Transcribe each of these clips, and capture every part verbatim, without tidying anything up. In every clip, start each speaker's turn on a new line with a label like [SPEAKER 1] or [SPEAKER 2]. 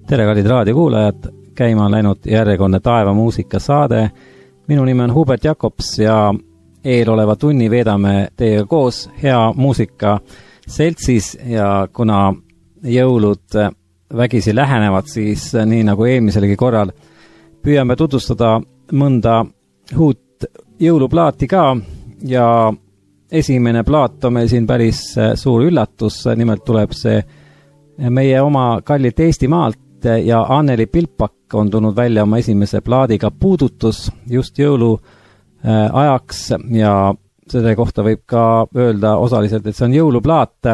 [SPEAKER 1] Tere, kallid raadiokuulajad, käima on läinud järjekordne Taeva muusikasaade. Minu nimi on Hubert Jakobs ja eeloleva tunni veedame teiega koos hea muusika seltsis ja kuna jõulud vägisi lähenevad, siis nii nagu eelmiselgi korral püüame tutvustada mõnda uut jõuluplaati ka ja esimene plaat on meil siin päris suur üllatus, nimelt tuleb see meie oma kallilt Eestimaalt ja Anneli Pilpak on tulnud välja oma esimese plaadiga Puudutus just jõulu ajaks ja selle kohta võib ka öelda osaliselt, et see on jõuluplaat.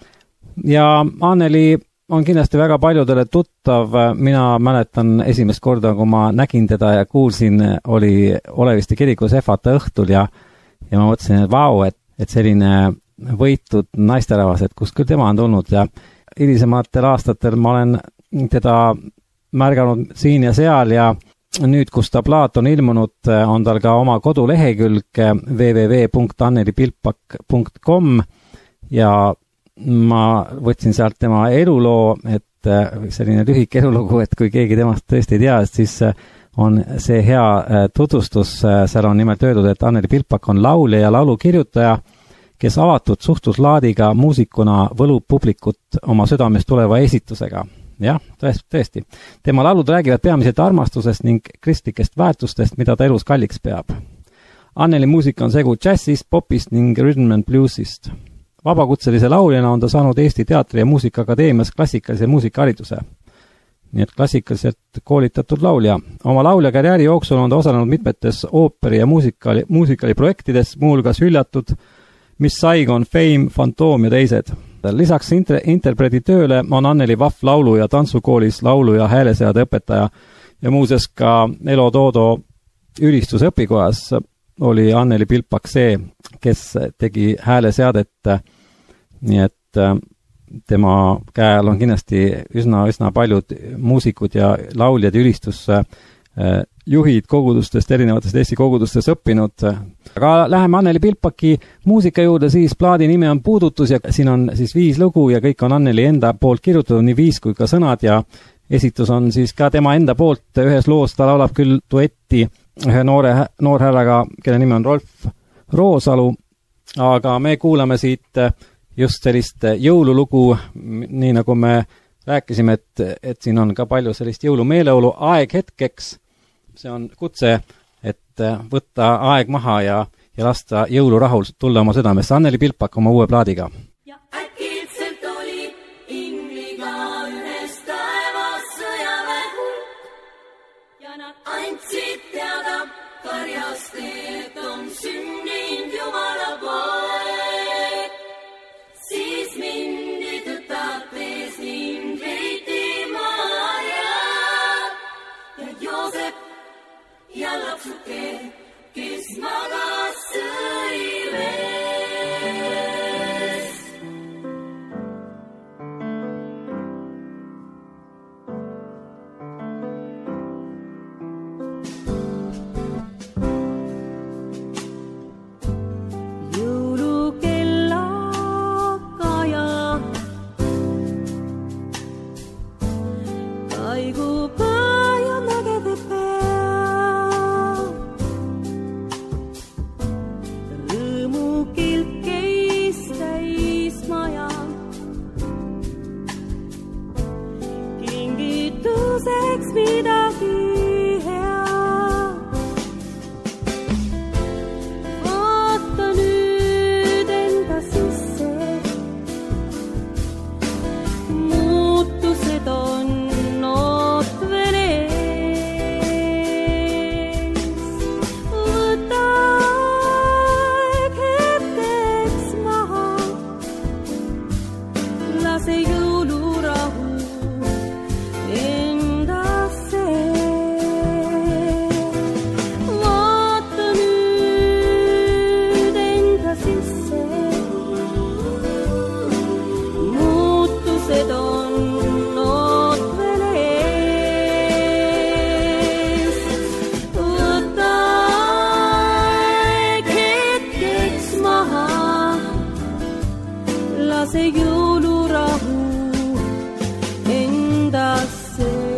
[SPEAKER 1] Ja Anneli on kindlasti väga paljudele tuttav, mina mäletan esimest korda, kui ma nägin teda ja kuulsin, oli Oleviste kirikus Efata õhtul ja, ja ma mõtlesin, et vau, et, et selline võitud naisterahvas, et kust küll tema on tulnud ja hilisematel aastatel ma olen teda märganud siin ja seal ja nüüd, kus ta plaat on ilmunud, on tal ka oma kodulehekülg w w w punkt anneli pilpak punkt com ja ma võtsin sealt tema eluloo, et selline lühike elulugu, et kui keegi temast tõesti ei tea, siis on see hea tutvustus. Seal on nimelt öeldud, et Anneli Pilpak on laulja ja laulukirjutaja, kes avatud suhtluslaadiga muusikuna võlub publikut oma südamest tuleva esitusega. Jah, tõesti. Tema laulud räägivad peamiselt armastusest ning kristlikest väärtustest, mida ta elus kalliks peab. Anneli muusika on segu džässist, popist ning rhythm and bluesist. Vabakutselise lauljana on ta saanud Eesti Teatri- ja Muusikaakadeemias klassikalise muusikahariduse. Nii et klassikaliselt koolitatud laulja. Oma laulja karjääri jooksul on ta osalenud mitmetes ooperi- ja muusikali, muusikaliprojektides, muuhulgas Hüljatud, Miss Saigon, Fame, Fantoom ja teised. Lisaks inter- interpreti tööle on Anneli Vahv laulu- ja tantsukoolis laulu- ja hääleseade õpetaja ja muuseas ka Elo Toodo ülistusõpikojas oli Anneli Pilpak see, kes tegi hääleseadet, nii et tema käe all on kindlasti üsna, üsna paljud muusikud ja lauljad ja ülistus juhid kogudustest, erinevatest Eesti kogudustest õppinud. Aga läheme Anneli Pilpaki muusika juurde, siis plaadi nimi on Puudutus ja siin on siis viis lugu ja kõik on Anneli enda poolt kirjutatud, nii viis kui ka sõnad ja esitus on siis ka tema enda poolt. Ühes loos ta laulab küll duetti ühe noore, noorhärraga, kelle nimi on Rolf Roosalu, aga me kuulame siit just sellist jõululugu, nii nagu me rääkisime, et, et siin on ka palju sellist jõulumeeleolu. Aeg hetkeks, see on kutse, et võtta aeg maha ja, ja lasta jõulurahul tulla oma südamesse. Anneli Pilpak oma uue plaadiga.
[SPEAKER 2] Ja äkitselt oli ingliga ühes taevas sõjaväe hulk ja nad andsid teada karjast, et on sünninud Jumala poeg. Siis mindi tõtates ning leiti Maarja ja Joosep ja lapsuke, kes magas sõives.
[SPEAKER 3] see jõulurahu endasse.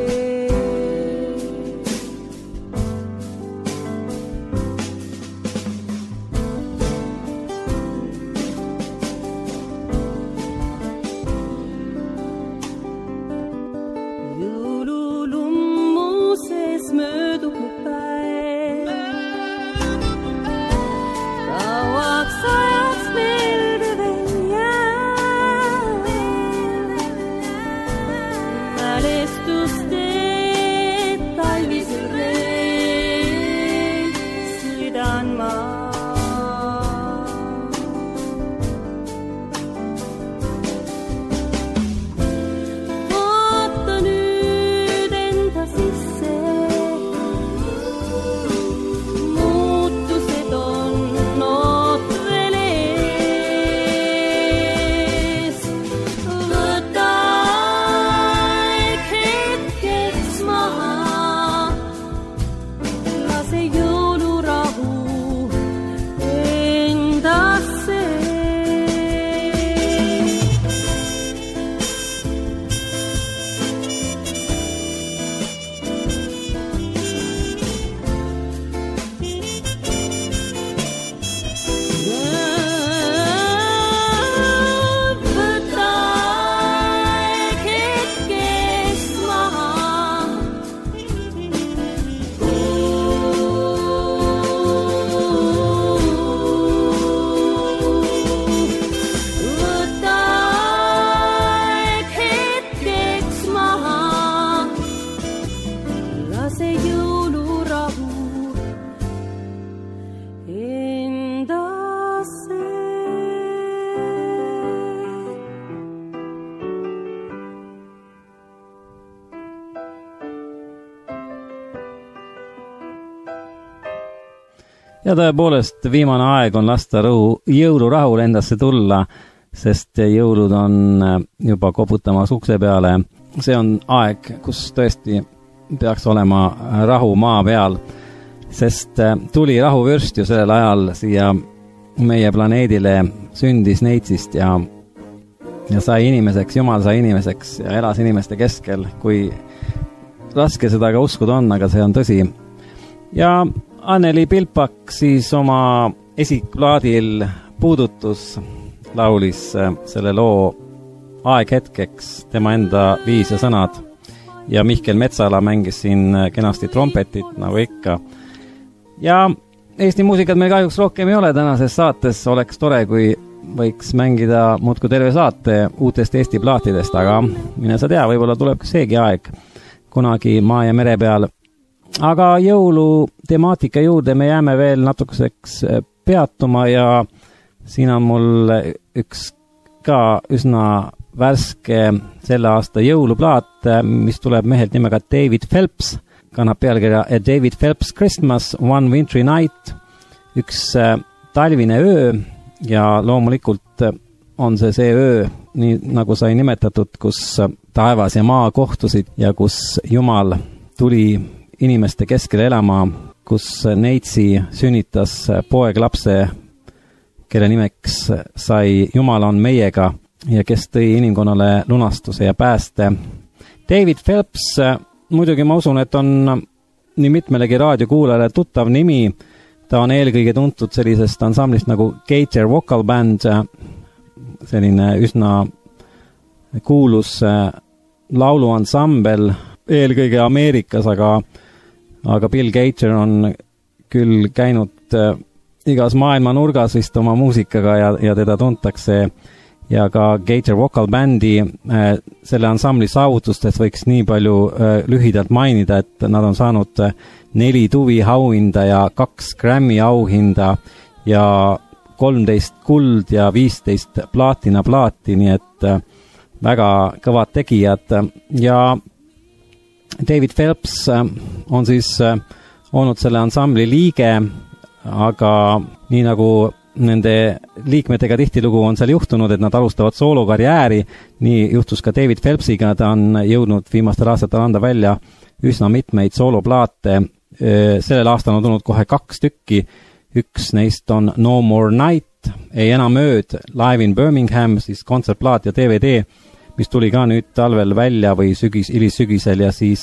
[SPEAKER 1] Ja tõepoolest viimane aeg on lasta rõhu, jõulurahul endasse tulla, sest jõulud on juba koputamas ukse peale. See on aeg, kus tõesti peaks olema rahu maa peal, sest tuli rahuvürst ju sellel ajal siia meie planeedile, sündis neitsist ja, ja sai inimeseks, Jumal sai inimeseks ja elas inimeste keskel, kui raske seda ka uskuda on, aga see on tõsi. Ja Anneli Pilpak siis oma esikplaadil Puudutus laulis selle loo Aeg hetkeks, tema enda viis ja sõnad. Ja Mihkel Metsala mängis siin kenasti trompetit, nagu ikka. Ja Eesti muusikat meil kahjuks rohkem ei ole tänases saates. Oleks tore, kui võiks mängida muudku terve saate uutest Eesti plaatidest, aga mine sa tea, võib-olla tuleb seegi aeg kunagi maa ja mere peal. Aga jõulu temaatika juurde me jääme veel natukeseks peatuma ja siin on mul üks ka üsna värske selle aasta jõuluplaat, mis tuleb mehelt nimega David Phelps, kannab pealkirja A David Phelps Christmas, One Wintry Night, üks talvine öö ja loomulikult on see see öö, nii nagu sai nimetatud, kus taevas ja maa kohtusid ja kus Jumal tuli inimeste keskele elama, kus neitsi sünnitas poeg lapse, kelle nimeks sai Jumal on meiega ja kes tõi inimkonnale lunastuse ja pääste. David Phelps, muidugi ma usun, et on nii mitmelegi raadiokuulajale tuttav nimi. Ta on eelkõige tuntud sellisest ansamblist nagu Gator Vocal Band, selline üsna kuulus lauluansambel, eelkõige Ameerikas, aga aga Bill Gator on küll käinud äh, igas maailma nurgas vist oma muusikaga ja, ja teda tuntakse ja ka Gator Vocal Bandi äh, selle ansambli saavutustest võiks nii palju äh, lühidalt mainida, et nad on saanud äh, neli tuvi auhinda ja kaks Grammy auhinda ja kolmteist kuld ja viisteist plaatina plaati, nii et äh, väga kõvad tegijad ja David Phelps on siis olnud selle ansambli liige, aga nii nagu nende liikmetega tihtilugu on seal juhtunud, et nad alustavad soolokarjääri, nii juhtus ka David Phelpsiga, ta on jõudnud viimastel aastatel anda välja üsna mitmeid sooloplaate. Sellel aastal on tulnud kohe kaks tükki, üks neist on No More Night, ei enam ööd, Live in Birmingham, siis kontsertplaat ja D V D, mis tuli ka nüüd talvel välja või sügis, ilissügisel ja siis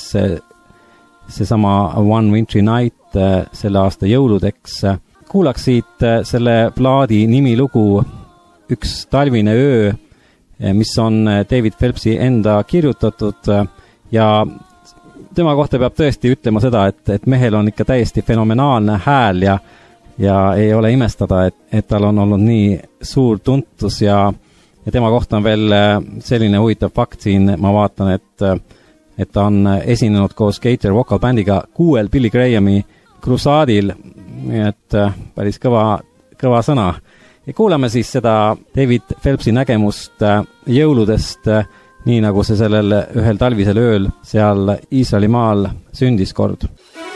[SPEAKER 1] seesama One Wintry Night selle aasta jõuludeks. Kuulaks siit selle plaadi nimilugu Üks talvine öö, mis on David Phelpsi enda kirjutatud ja tema kohta peab tõesti ütlema seda, et, et mehel on ikka täiesti fenomenaalne hääl ja, ja ei ole imestada, et, et tal on olnud nii suur tuntus ja Ja tema kohta on veel selline huvitav fakt siin, ma vaatan, et, et ta on esinenud koos Gator Vocal Bandiga kuuel Billy Grahami krusaadil, nii et päris kõva, kõva sõna. Ja kuulame siis seda David Phelpsi nägemust jõuludest, nii nagu see sellel ühel talvisel ööl seal Iisraeli maal sündis kord.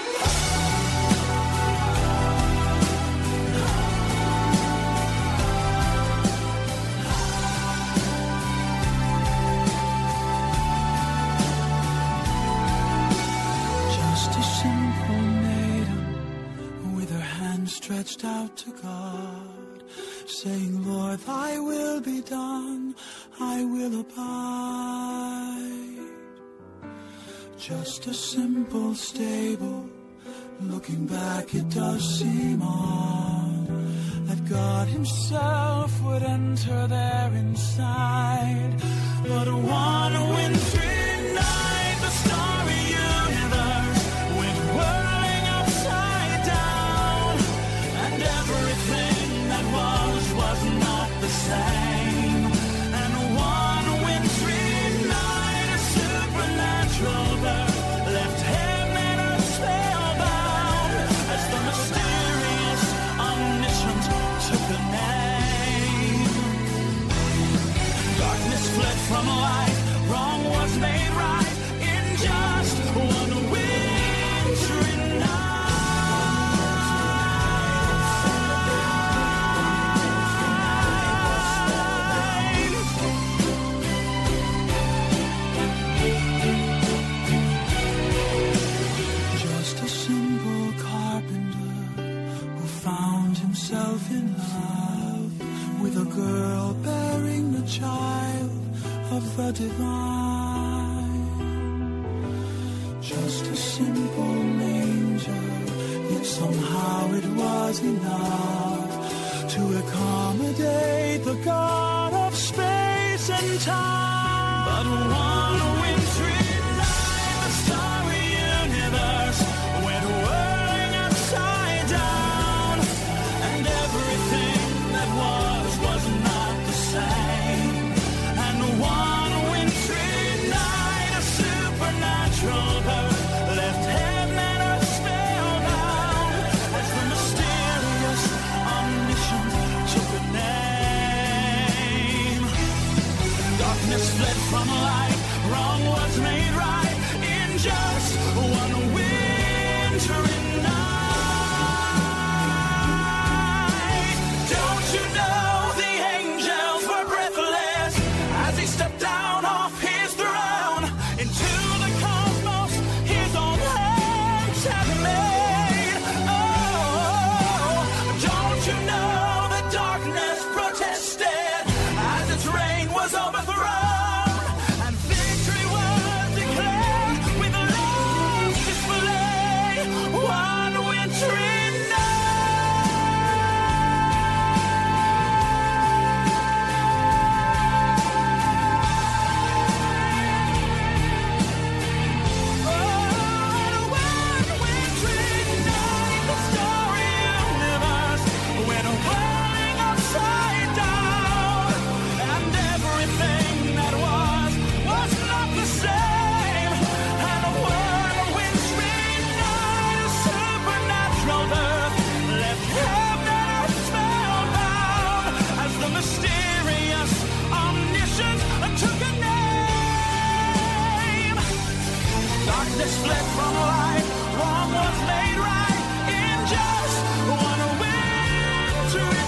[SPEAKER 3] Out to God, saying, Lord, thy will be done, I will abide. Just a simple stable, looking back it does seem odd that God himself would enter there inside. But one wintry night, the starry universe went whirling upside down, and everything that was was not the same. And one wintry night, a supernatural birth left heaven and earth spellbound as the mysterious omniscient took a name. girl bearing the child of the divine. Just a simple manger, yet somehow it was enough to accommodate the God of space and time. But one wintry night, the starry universe went whirling upside down, and everything that was was not the same. And one wintry night, a supernatural birth left heaven and earth spellbound as the mysterious omniscient took a name. Darkness fled from light, wrong was made right in just one wintry night. Don't you know the angels were breathless as he stepped down off his throne into the cosmos his own hands had made? Oh, don't you know the darkness protested as its reign was overthrown, and victory was declared with love's display. One wintry fled from light, wrong was made right in just one wintry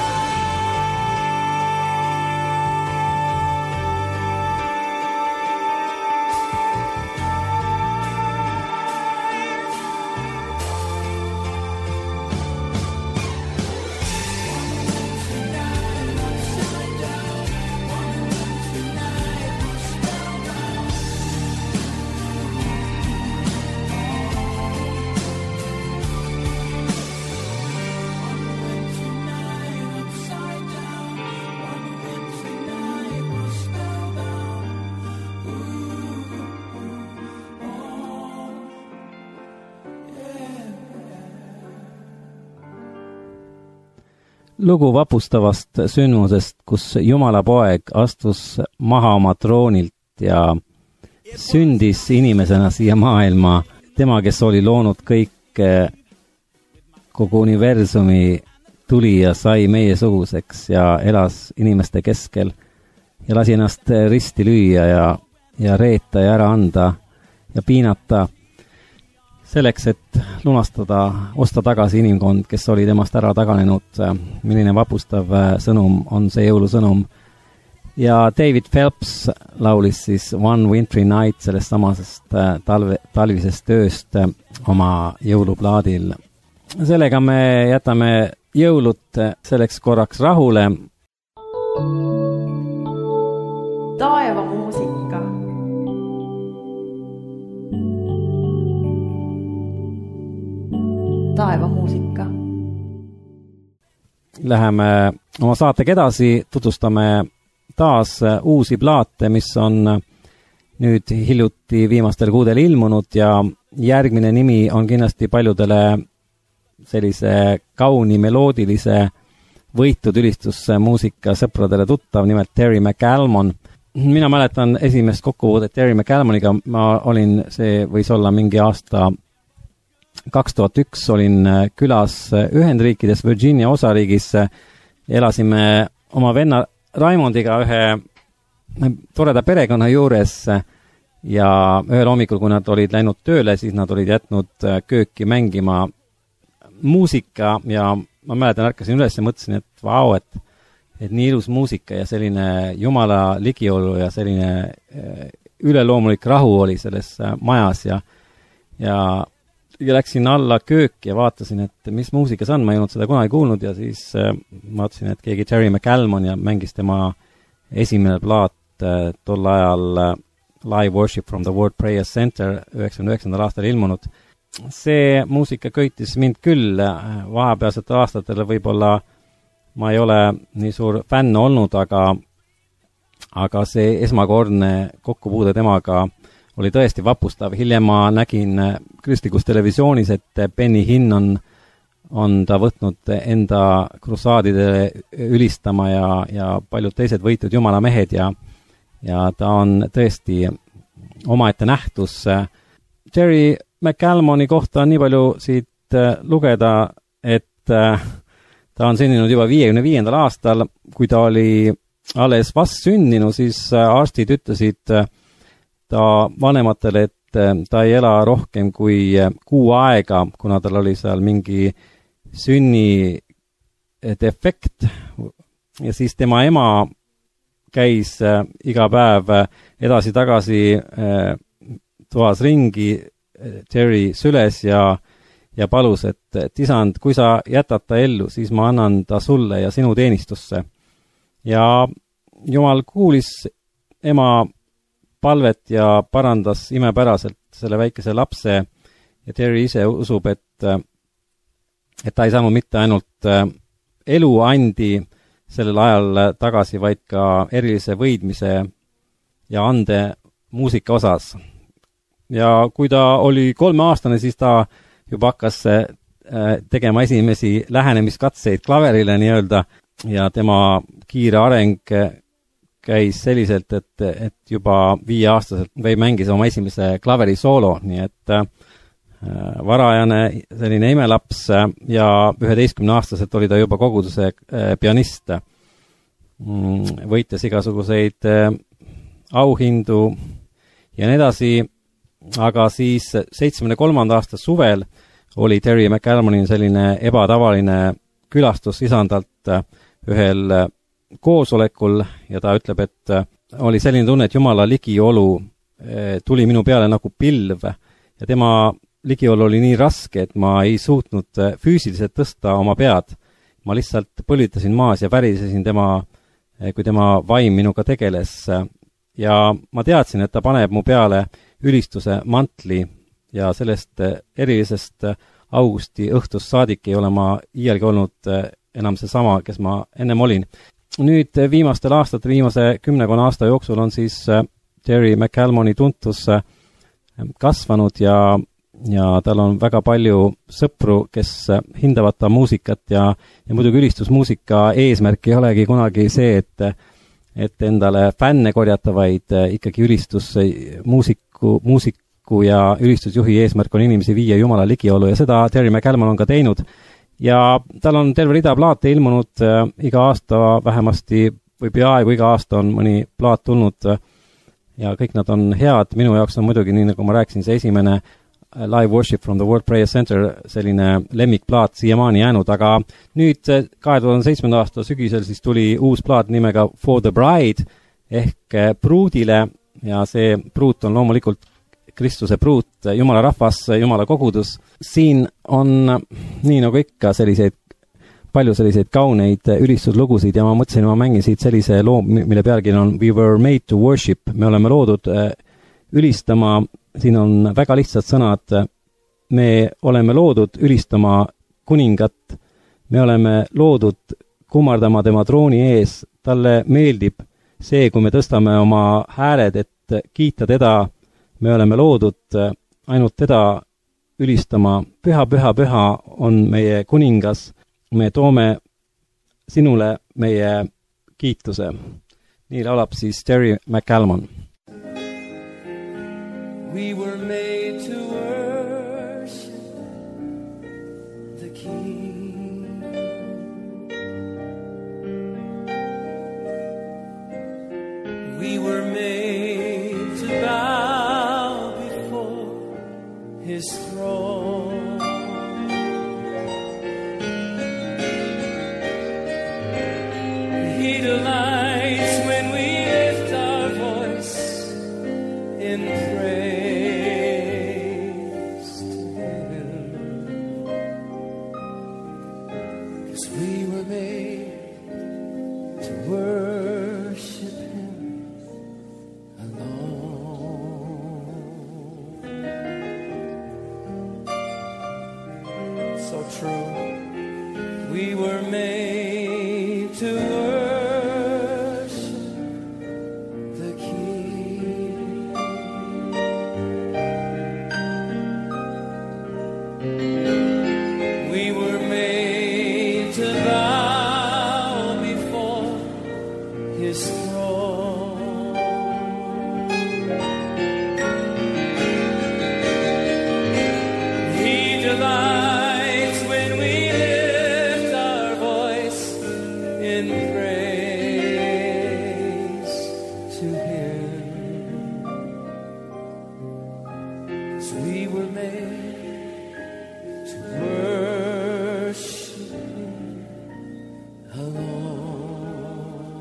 [SPEAKER 1] lugu vapustavast sündmusest, kus Jumala poeg astus maha oma troonilt ja sündis inimesena siia maailma. Tema, kes oli loonud kõik, kogu universumi, tuli ja sai meie suguseks ja elas inimeste keskel ja lasi ennast risti lüüa ja, ja reeta ja ära anda ja piinata selleks, et lunastada, osta tagasi inimkond, kes oli temast ära taganenud. Milline vapustav sõnum on see jõulusõnum. Ja David Phelps laulis siis One Wintry Night sellest samasest talve, talvisest ööst oma jõuluplaadil. Sellega me jätame jõulud selleks korraks rahule.
[SPEAKER 4] Taeva muusika. Taeva muusika.
[SPEAKER 1] Läheme oma saatega edasi, tutvustame taas uusi plaate, mis on nüüd hiljuti viimastel kuudel ilmunud ja järgmine nimi on kindlasti paljudele sellise kauni meloodilise võitud ülistusmuusika sõpradele tuttav, nimelt Terry McAlmon. Mina mäletan esimest kokkupuudet Terry McAlmoniga, ma olin, see võis olla mingi aasta kaks tuhat üks, olin külas Ühendriikides Virginia osariigis, elasime oma venna Raimondiga ühe toreda perekonna juures ja ühel hommikul, kui nad olid läinud tööle, siis nad olid jätnud kööki mängima muusika ja ma mäletan, ärkasin üles ja mõtlesin, et vau, et, et nii ilus muusika ja selline Jumala ligiolu ja selline üleloomulik rahu oli selles majas ja, ja ja läksin alla kööki ja vaatasin, et mis muusika see on, ma ei olnud seda kunagi kuulnud ja siis äh, vaatasin, et keegi Terry McCalmon ja mängis tema esimene plaat äh, tol ajal äh, Live Worship from the World Prayer Center üheksakümne üheksandal aastal ilmunud. See muusika köitis mind küll, vahepealsetel aastatel võib-olla ma ei ole nii suur fänn olnud, aga, aga see esmakordne kokkupuude temaga oli tõesti vapustav. Hiljem ma nägin kristlikus televisioonis, et Benny Hinn on, on ta võtnud enda krusaadidele ülistama ja, ja paljud teised võitud jumala mehed ja, ja ta on tõesti omaette nähtus. Terry McCalmoni kohta on nii palju siit lugeda, et ta on sündinud juba viiekümne viiendal aastal. Kui ta oli alles vast sünninu, siis arstid ütlesid ta vanematele, et ta ei ela rohkem kui kuu aega, kuna tal oli seal mingi sünni defekt. Ja siis tema ema käis iga päev edasi-tagasi toas ringi Terry süles ja, ja palus, et, et isand, kui sa jätad ta ellu, siis ma annan ta sulle ja sinu teenistusse. Ja Jumal kuulis ema palvet ja parandas imepäraselt selle väikese lapse ja Terry ise usub, et, et ta ei saanud mitte ainult elu andi sellel ajal tagasi, vaid ka erilise võidmise ja ande muusika osas. Ja kui ta oli kolmeaastane, siis ta juba hakkas tegema esimesi lähenemiskatseid klaverile nii-öelda ja tema kiire areng käis selliselt, et, et juba viieaastaselt või mängis oma esimese klaverisoolo, nii et varajane selline imelaps ja üheteistkümneaastaselt oli ta juba koguduse pianist. Võites igasuguseid auhindu ja nii edasi, aga siis seitsmekümne kolmanda aasta suvel oli Terry McCalmonil selline ebatavaline külastus isandalt ühel koosolekul ja ta ütleb, et oli selline tunne, et Jumala ligiolu tuli minu peale nagu pilv ja tema ligiolu oli nii raske, et ma ei suutnud füüsiliselt tõsta oma pead. Ma lihtsalt põlitasin maas ja värisesin tema, kui tema vaim minuga tegeles ja ma teadsin, et ta paneb mu peale ülistuse mantli ja sellest erilisest augusti õhtust saadik ei ole ma iialgi olnud enam seesama, kes ma ennem olin. Nüüd viimastel aastatel, viimase kümnekonna aasta jooksul on siis Terry McCalmoni tuntus kasvanud ja, ja tal on väga palju sõpru, kes hindavad ta muusikat ja, ja muidugi ülistusmuusika eesmärk ei olegi kunagi see, et, et endale fänne korjata, vaid ikkagi ülistus muusiku, muusiku ja ülistusjuhi eesmärk on inimesi viia Jumala ligiolu ja seda Terry McCalmon on ka teinud. Ja tal on terve rida plaate ilmunud äh, iga aasta vähemasti või peaaegu iga aasta on mõni plaat tulnud äh, ja kõik nad on head. Minu jaoks on muidugi, nii nagu ma rääkisin, see esimene uh, Live Worship from the World Prayer Center selline lemmikplaat siiamaani jäänud, aga nüüd kahe tuhande seitsmenda aasta sügisel siis tuli uus plaat nimega For the Bride ehk äh, pruudile ja see pruut on loomulikult Kristuse pruut, Jumala rahvas, Jumala kogudus. Siin on nii nagu ikka selliseid, palju selliseid kauneid ülistuslugusid ja ma mõtlesin, ma mängin siit sellise loo, mille pealkiri on We were made to worship. Me oleme loodud ülistama, siin on väga lihtsad sõnad. Me oleme loodud ülistama kuningat. Me oleme loodud kummardama tema trooni ees. Talle meeldib see, kui me tõstame oma hääled, et kiita teda. Me oleme loodud ainult teda ülistama. Püha, püha, püha on meie kuningas. Me toome sinule meie kiituse. Nii laulab siis Terry McCalmon.
[SPEAKER 3] We were made to worship the King. We were made to bow before His throne. He delights when we lift our voice in praise to Him.
[SPEAKER 5] his throne. He delights when we lift our voice in praise to him. 'Cause we were made to worship him alone.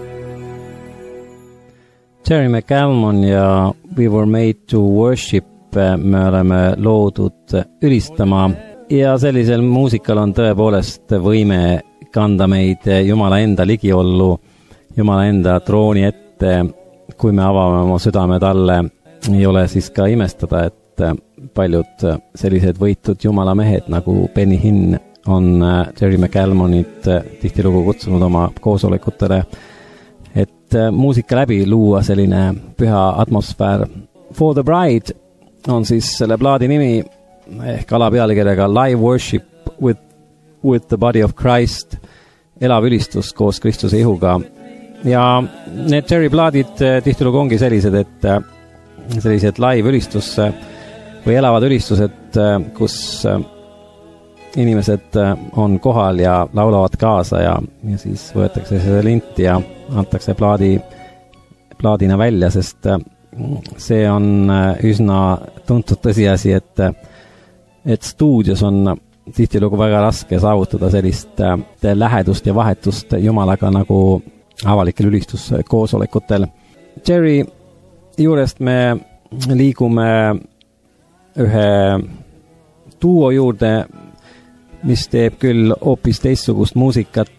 [SPEAKER 1] Terry McAlmon ja We Were Made to Worship me oleme loodud ülistama ja sellisel muusikal on tõepoolest võime kanda meid Jumala enda ligiollu, Jumala enda trooni ette, kui me avame oma südame talle. Ei ole siis ka imestada, et paljud sellised võitud Jumala mehed nagu Benny Hinn on Jerry McAlmonit tihtilugu kutsunud oma koosolekutele, et muusika läbi luua selline püha atmosfäär. For the Bride on siis selle plaadi nimi ehk alapealkirjaga Live Worship with, with the Body of Christ, elav ülistus koos Kristuse ihuga. Ja need Jerry plaadid tihtilugu ongi sellised, et sellised live ülistus või elavad ülistused, kus inimesed on kohal ja laulavad kaasa ja, ja siis võetakse see lint ja antakse plaadi, plaadina välja, sest see on üsna tuntud tõsiasi, et et stuudios on tihtilugu väga raske saavutada sellist lähedust ja vahetust Jumalaga nagu avalikel ülistuskoosolekutel. Jerry juurest me liigume ühe duo juurde, mis teeb küll hoopis teistsugust muusikat,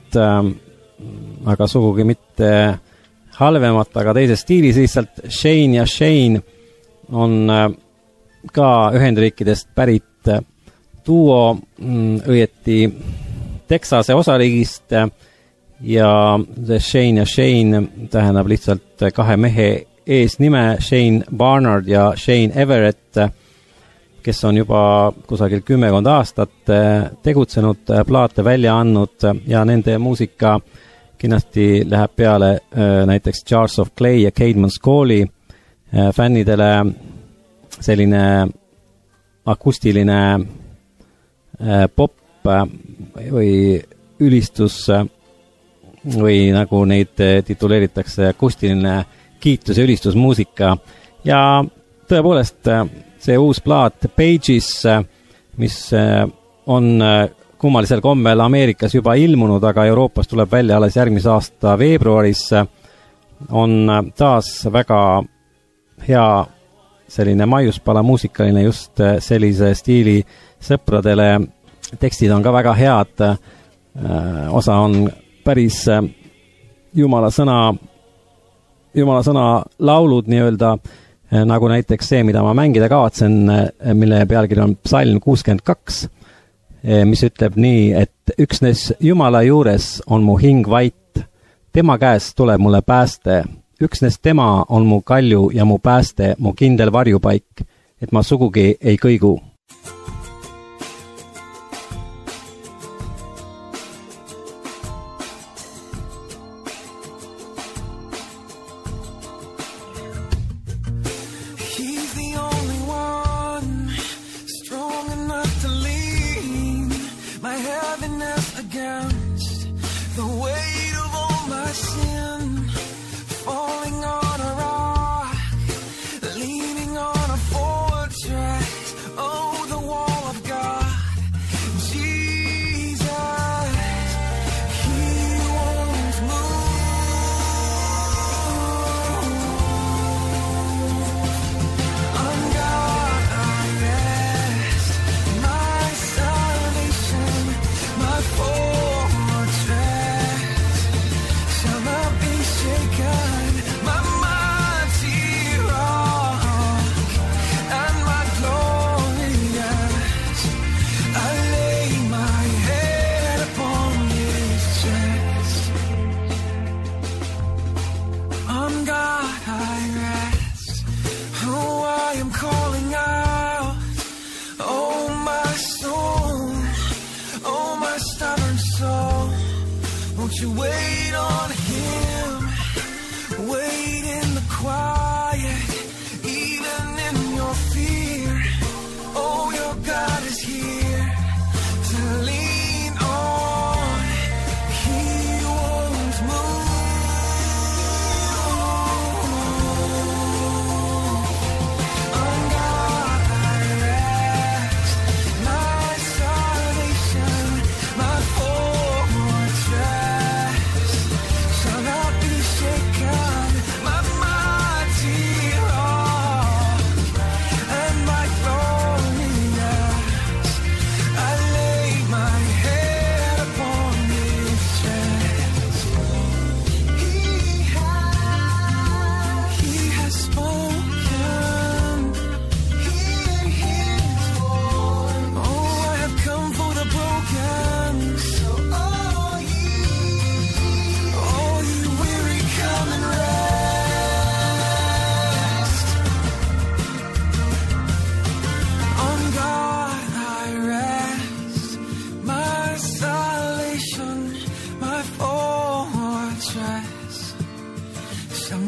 [SPEAKER 1] aga sugugi mitte halvemat, aga teises stiilis. Lihtsalt Shane ja Shane on ka Ühendriikidest pärit duo, õieti Texase osariigist, ja see Shane ja Shane tähendab lihtsalt kahe mehe eesnime, Shane Barnard ja Shane Everett, kes on juba kusagil kümmekond aastat tegutsenud, plaate välja andnud ja nende muusika kindlasti läheb peale näiteks Jars of Clay ja Caedmon's Calli fännidele selline akustiline pop või ülistus või nagu neid tituleeritakse akustiline kiitus- ja ülistusmuusika. Ja tõepoolest see uus plaat Pages, mis on kummalisel kombel Ameerikas juba ilmunud, aga Euroopas tuleb välja alles järgmise aasta veebruaris, on taas väga hea selline maiuspala muusikaline just sellise stiili sõpradele. Tekstid on ka väga head, osa on päris Jumala sõna, Jumala sõna laulud nii-öelda, nagu näiteks see, mida ma mängida kavatsen, mille pealkiri on Psalm kuuskümmend kaks, mis ütleb nii, et üksnes Jumala juures on mu hing vait, tema käest tuleb mulle pääste, üksnes tema on mu kalju ja mu pääste, mu kindel varjupaik, et ma sugugi ei kõigu.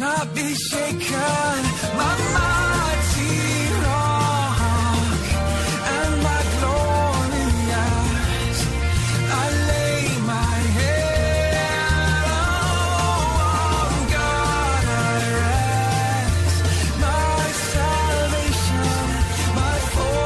[SPEAKER 5] not be shaken. My mighty rock and my glorious, I lay my head on God. I rest, my salvation, my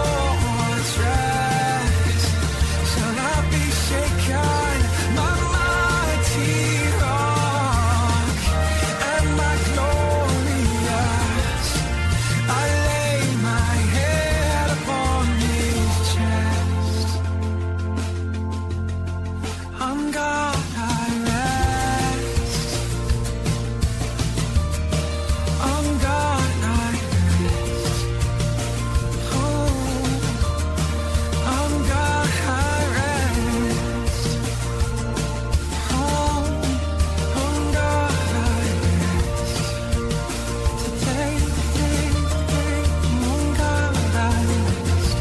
[SPEAKER 5] fortress shall not be shaken. My mighty rock and my glorious, I lay my head upon his chest. On God I rest, on God I rest, oh, on God I rest, oh, on God I rest. Today, today, today, on God I rest.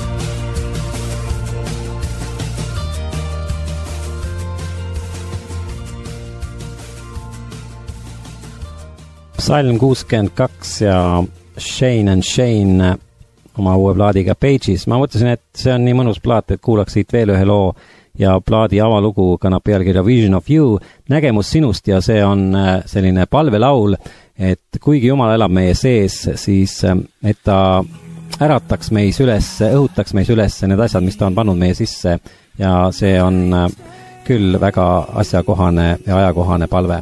[SPEAKER 1] Salm kuuskümmend kaks ja Shane and Shane oma uue plaadiga Pages. Ma mõtlesin, et see on nii mõnus plaat, et kuulaks siit veel ühe loo ja plaadi avalugu kannab pealkirja Vision of You, nägemus sinust, ja see on selline palvelaul, et kuigi Jumal elab meie sees, siis et ta ärataks meis üles, õhutaks meis üles need asjad, mis ta on pannud meie sisse, ja see on küll väga asjakohane ja ajakohane palve.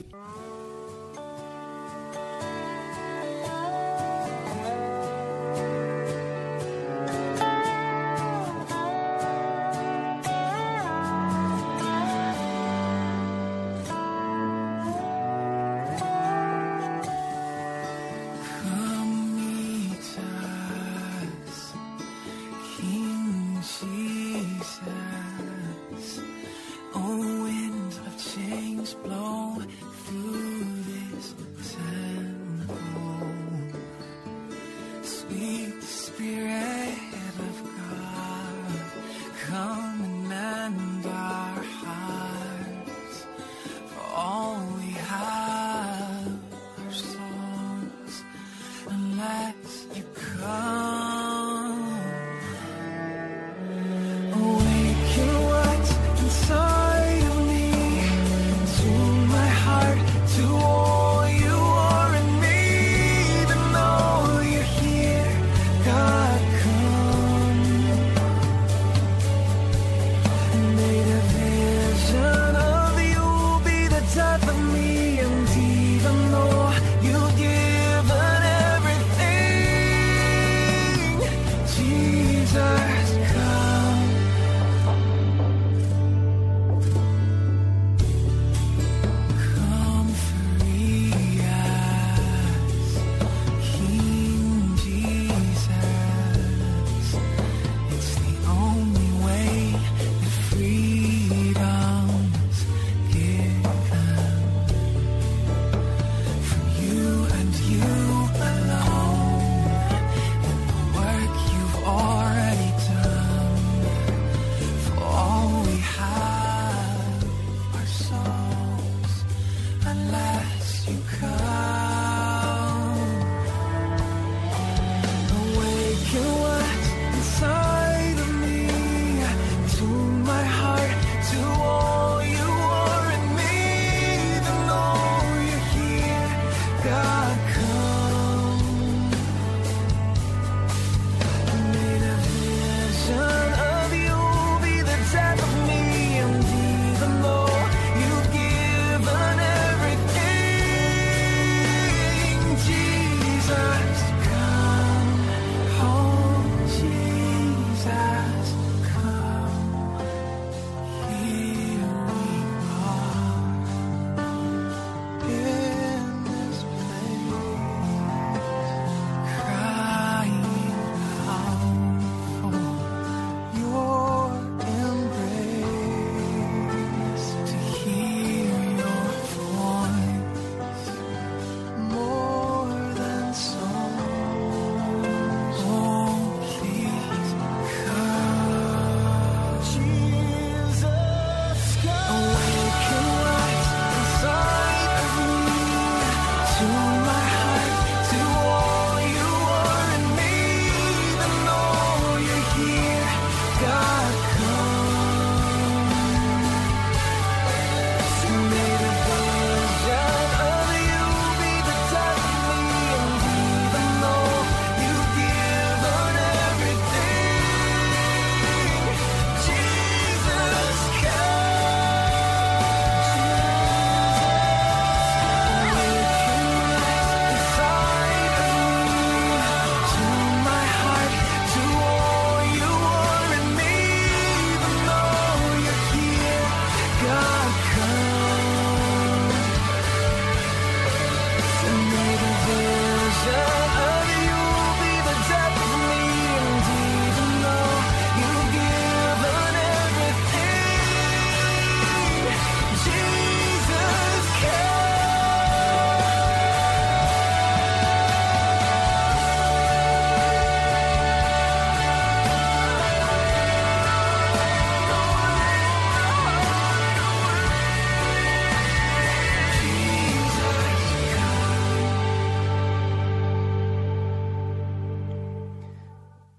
[SPEAKER 5] Come meet us, King Jesus. Oh, wind of change blow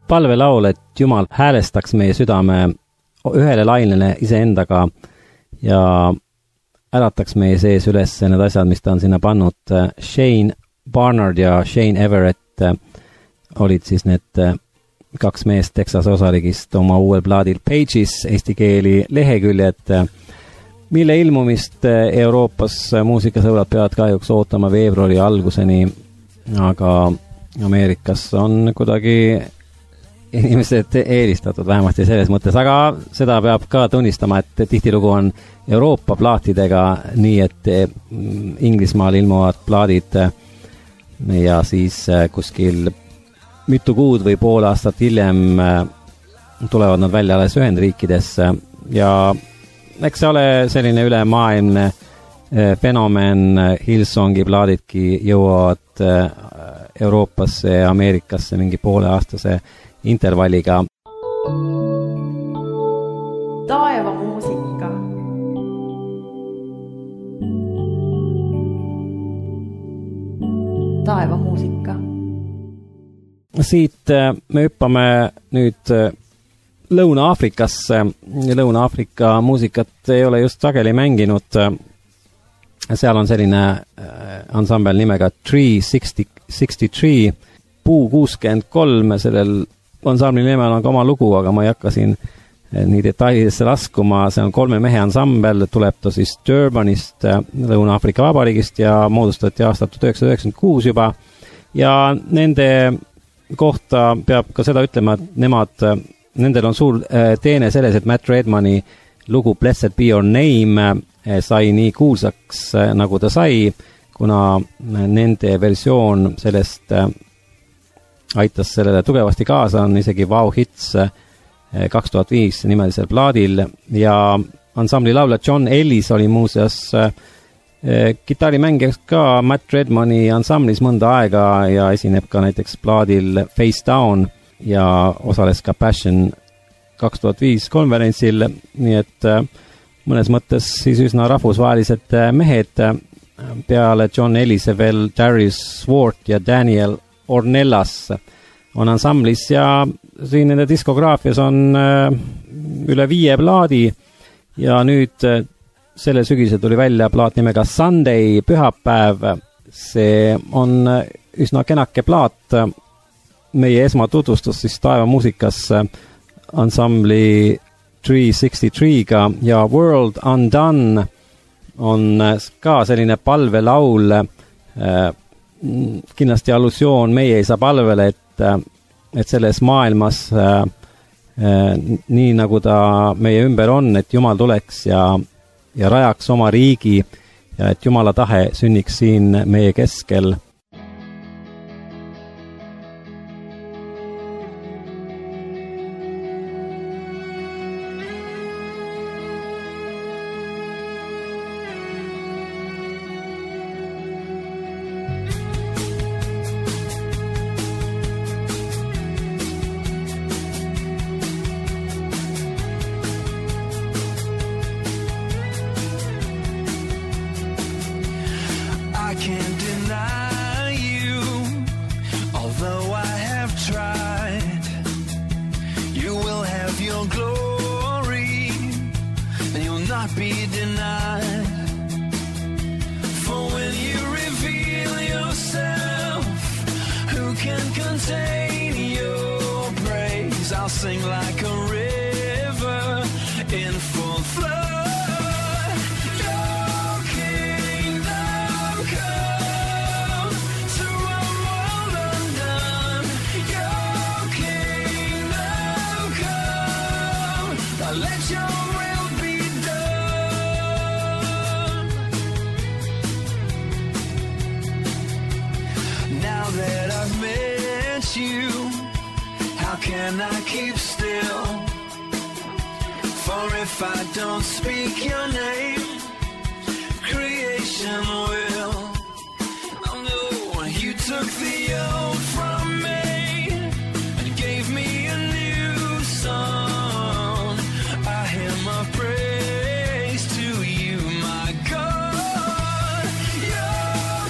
[SPEAKER 1] palvelaul, et Jumal häälestaks meie südame ühele lainele iseendaga ja ärataks meie sees üles need asjad, mis ta on sinna pannud. Shane Barnard ja Shane Everett olid siis need kaks meest Texase osariigist oma uuel plaadil Pages eesti keeli leheküljed, mille ilmumist Euroopas muusikasõbrad peavad kahjuks ootama veebruari alguseni, aga Ameerikas on kuidagi inimesed eelistatud, vähemasti selles mõttes, aga seda peab ka tunnistama, et tihtilugu on Euroopa plaatidega nii, et Inglismaal ilmuvad plaadid ja siis kuskil mitu kuud või pool aastat hiljem tulevad nad välja alles Ühendriikidesse ja eks see ole selline ülemaailmne fenomen, Hillsongi plaadidki jõuavad Euroopasse ja Ameerikasse mingi pooleaastase intervalliga.
[SPEAKER 4] Taeva muusika. Taeva muusika.
[SPEAKER 1] Siit me hüppame nüüd Lõuna-Aafrikasse. Lõuna-Aafrika muusikat ei ole just sageli mänginud. Seal on selline ansambel nimega Tree sixty-three, Puu kuuskümmend kolm, sellel ansambli nimel on ka oma lugu, aga ma ei hakka siin nii detailidesse laskuma. See on kolme mehe ansambel, tuleb ta siis Durbanist, Lõuna-Aafrika Vabariigist ja moodustati aastal tuhat üheksasada üheksakümmend kuus juba. Ja nende kohta peab ka seda ütlema, et nemad, nendel on suur teene selles, et Matt Redmani lugu Blessed Be Your Name sai nii kuulsaks, nagu ta sai, kuna nende versioon sellest aitas sellele tugevasti kaasa, on isegi Wow Hits kaks tuhat viis nimelisel plaadil ja ansambli laulja John Ellis oli muuseas kitarrimängijaks ka Matt Redmani ansamblis mõnda aega ja esineb ka näiteks plaadil Face Down ja osales ka Passion kaks tuhat viis konverentsil, nii et mõnes mõttes siis üsna rahvusvahelised mehed, peale John Ellise veel Darius Swart ja Daniel Ornellas on ansamblis ja siin nende diskograafias on üle viie plaadi ja nüüd selle sügisel tuli välja plaat nimega Sunday, pühapäev. See on üsna kenake plaat. Meie esmatutvustus siis Taeva muusikas ansambli Tree sixty-three'ga ja World Undone on ka selline palvelaul, kindlasti allusioon meie isa palvele, et, et selles maailmas nii nagu ta meie ümber on, et Jumal tuleks ja, ja rajaks oma riigi ja et Jumala tahe sünniks siin meie keskel.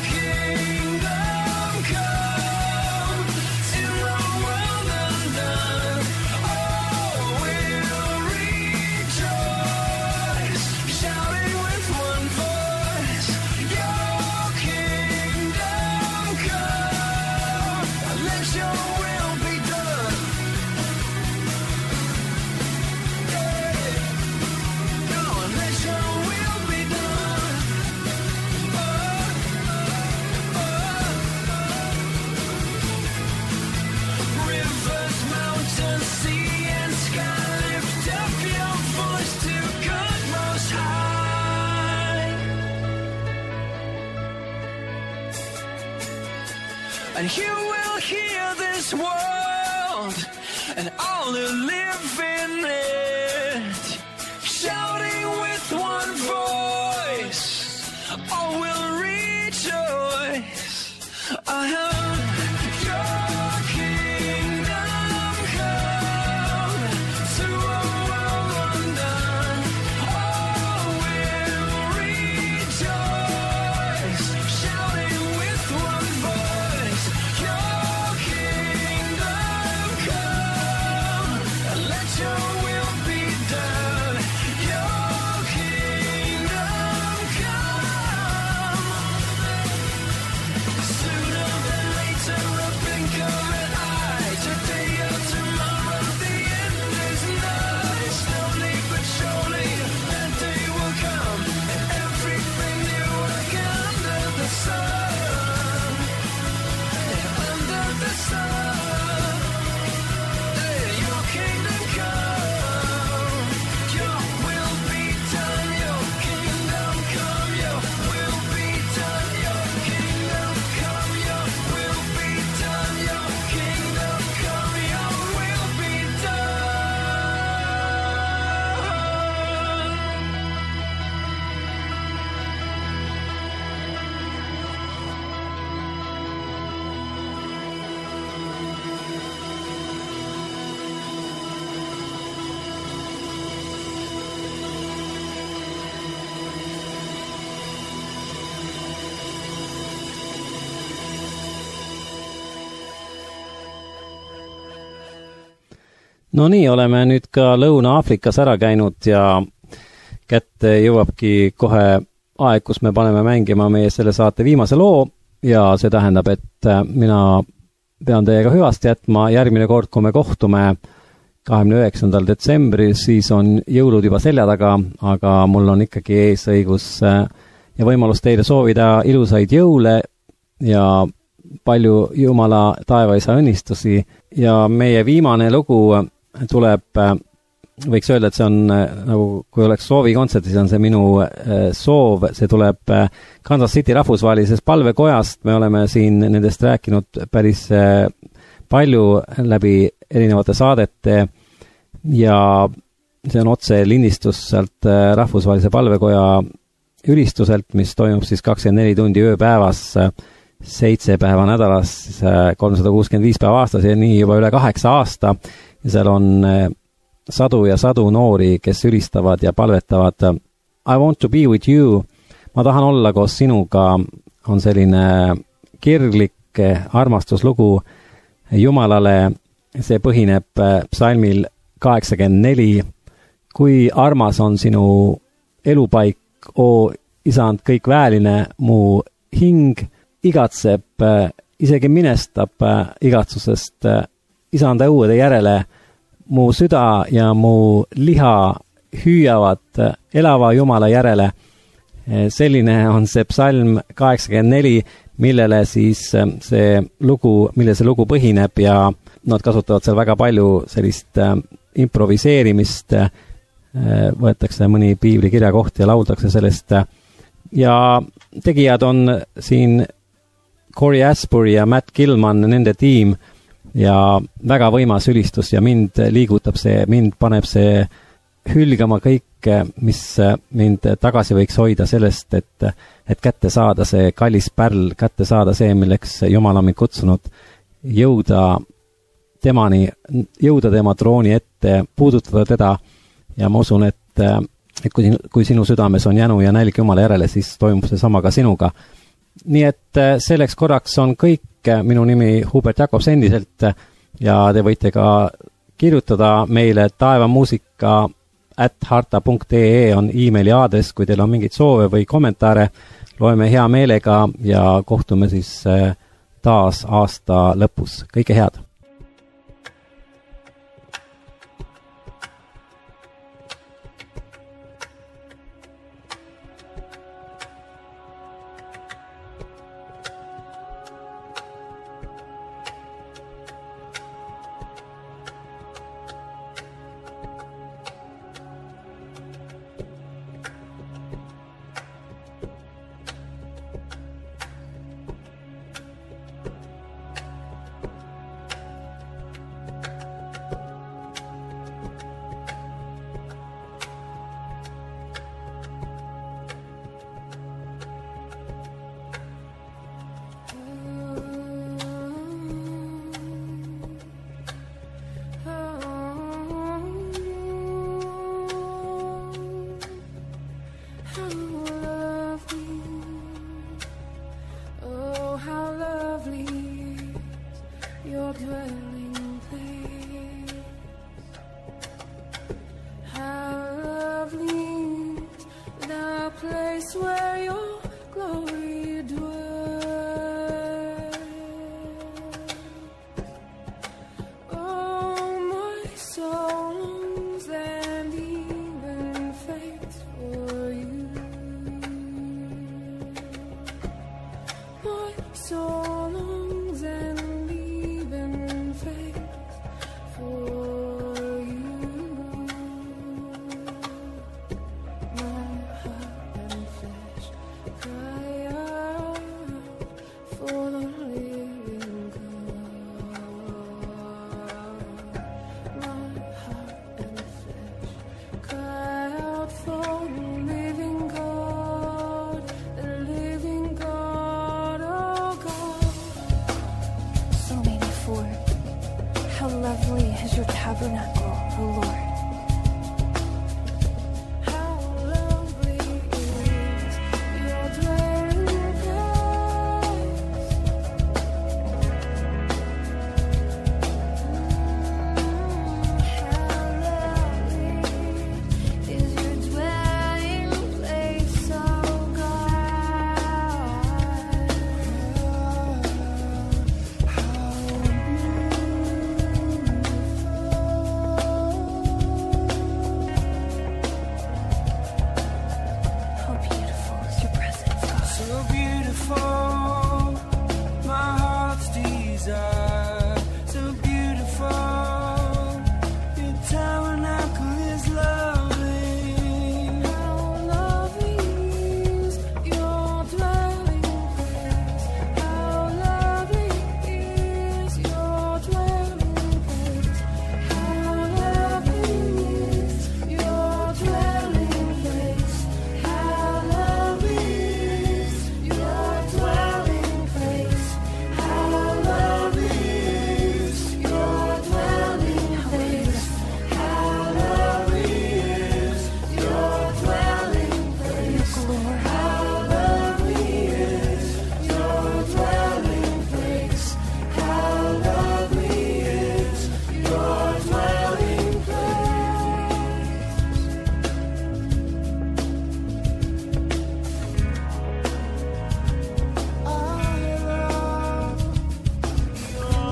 [SPEAKER 5] Done. and you will hear this world and all who live in it shouting with one voice, all will rejoice. I have your kingdom come to a world undone. All will rejoice, shouting with one voice. Your kingdom come, and let your will be done. Your kingdom come. Sooner than later, a blink of an eye. Today or tomorrow, the end is nigh. Slowly but surely, that day will come, and everything new again under the sun. Under the sun. Hey, your kingdom come. Your will be done. Your kingdom come. Your will be done. Your kingdom come. Your will be done. Your kingdom come. Your will be
[SPEAKER 1] no nii, oleme nüüd ka Lõuna-Aafrikas ära käinud ja kätte jõuabki kohe aeg, kus me paneme mängima meie selle saate viimase loo ja see tähendab, et mina pean teiega hüvasti jätma. Järgmine kord, kui me kohtume kahekümne üheksandal detsembril, siis on jõulud juba selja taga, aga mul on ikkagi ees õigus ja võimalus teile soovida ilusaid jõule ja palju Jumala taevaisa õnnistusi. Ja meie viimane lugu tuleb, võiks öelda, et see on nagu, kui oleks soovikontsert, siis on see minu soov, see tuleb Kansas City rahvusvahelisest palvekojast. Me oleme siin nendest rääkinud päris palju läbi erinevate saadete ja see on otse lindistus sealt rahvusvahelise palvekoja ülistuselt, mis toimub siis kakskümmend neli tundi ööpäevas, seitse päeva nädalas, kolmsada kuuskümmend viis päeva aastas ja nii juba üle kaheksa aasta. Ja seal on sadu ja sadu noori, kes ülistavad ja palvetavad. I want to be with you. Ma tahan olla koos sinuga on selline kirglik armastuslugu Jumalale. See põhineb psalmil kaheksakümmend neli. Kui armas on sinu elupaik, o isand kõik väeline, mu hing igatseb, isegi minestab igatsusest isanda õuede järele, mu süda ja mu liha hüüavad elava Jumala järele. Selline on see psalm kaheksakümmend neli, millele siis see lugu, mille see lugu põhineb ja nad kasutavad seal väga palju sellist improviseerimist, võetakse mõni piibli kirjakoht ja lauldakse sellest. Ja tegijad on siin Corey Asbury ja Matt Gilman, nende tiim, ja väga võimas ülistus ja mind liigutab see, mind paneb see hülgama kõike, mis mind tagasi võiks hoida sellest, et, et kätte saada see kallis pärl, kätte saada see, milleks Jumal on mind kutsunud, jõuda temani, jõuda tema trooni ette, puudutada teda ja ma usun, et, et kui, kui sinu südames on jänu ja nälg Jumala järele, siis toimub see sama ka sinuga. Nii et selleks korraks on kõik. Minu nimi Hubert Jakobs endiselt ja te võite ka kirjutada meile taevamuusika at harta punkt ee on emaili aadress, kui teil on mingeid soove või kommentaare. Loeme hea meelega ja kohtume siis taas aasta lõpus. Kõike head!
[SPEAKER 4] tabernacle, O Lord. How lovely is your dwelling place. How lovely is your dwelling place, O How beautiful is your presence, God.
[SPEAKER 5] So beautiful, my heart's desire. So beautiful, your tabernacle is lovely.
[SPEAKER 4] How lovely is your dwelling place. How lovely is your dwelling place. How lovely is your dwelling place. How lovely is your dwelling place. How lovely is your dwelling place. How lovely is your dwelling place, Lord. How lovely is your dwelling place. How lovely is your dwelling
[SPEAKER 5] I love your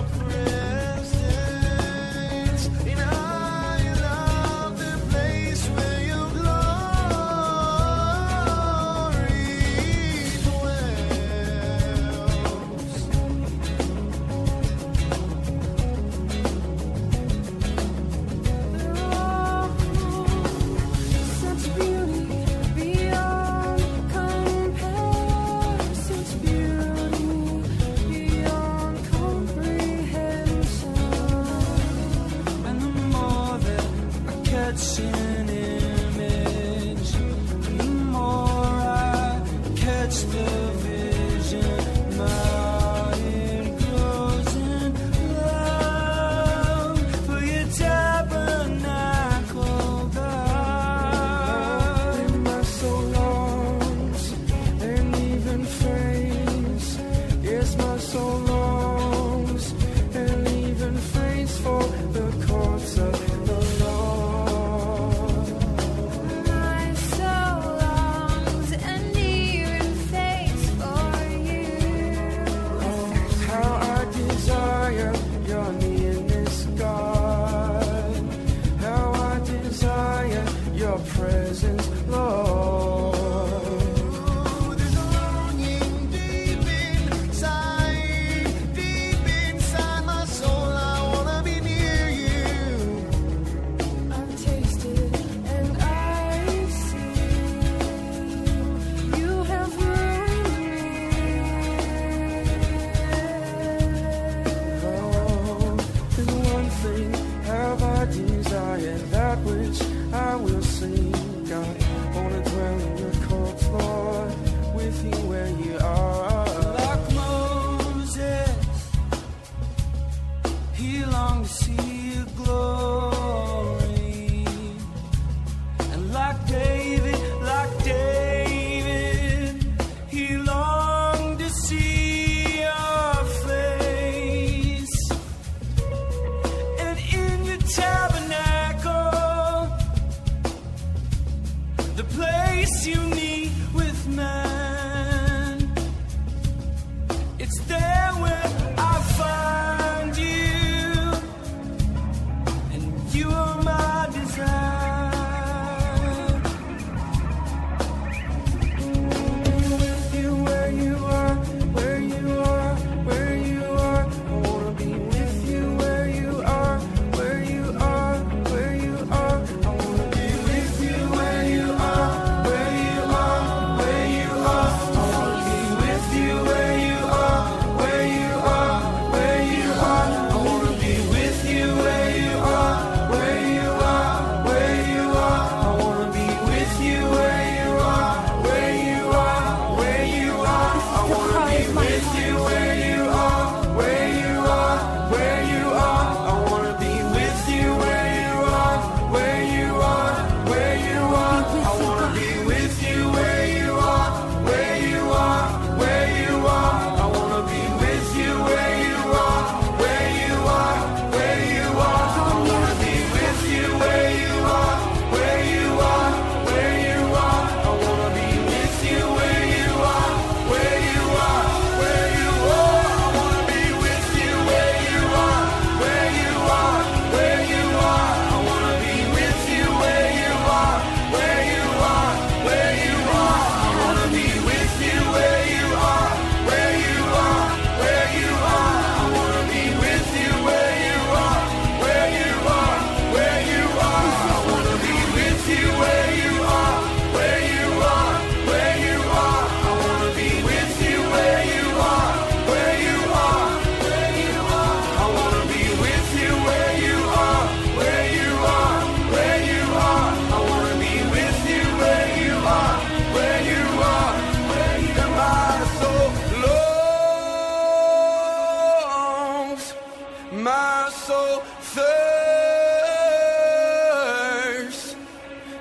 [SPEAKER 5] presence, and I love the place where your glory
[SPEAKER 4] Such beauty beyond compare, such beauty beyond comprehension.
[SPEAKER 5] And the more that I catch an image, the more I catch the vision. My heart grows in love for your tabernacle, God.
[SPEAKER 6] And my soul longs and even faints. Yes, my soul longs and even faints for the courts of the Lord.
[SPEAKER 4] My soul longs and even faints for you.
[SPEAKER 6] Oh, how I desire your nearness, God. How I desire your presence, Lord.
[SPEAKER 5] There's a longing deep inside, deep inside my soul. I wanna be near you.
[SPEAKER 4] I've tasted and I've seen you have ruined me.
[SPEAKER 6] Oh, and one thing have I desired, that which I will seek, God.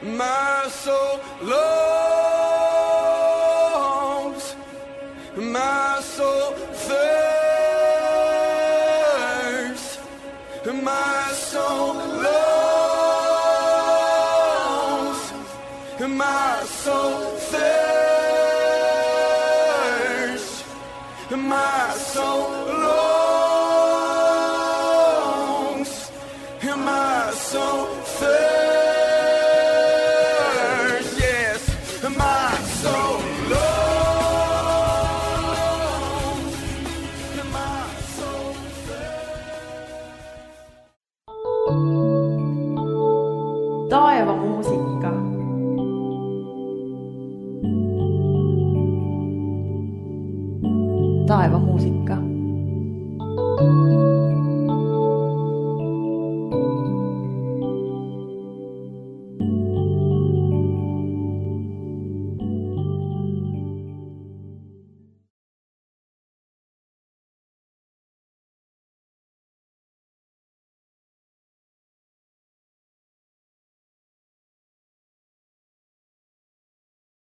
[SPEAKER 6] My soul longs, my soul thirsts, my soul longs, my soul thirsts, my soul longs, my soul thirsts. My soul longs, my soul
[SPEAKER 7] Taevamuusikka. Taevamuusikka.